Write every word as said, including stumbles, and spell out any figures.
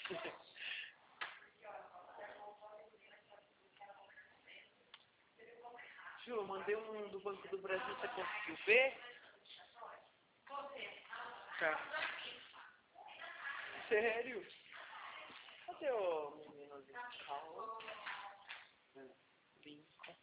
Ju, eu mandei um do Banco do Brasil, você conseguiu ver? Tá. Sério? Cadê o meninozinho? Calma. Brinco.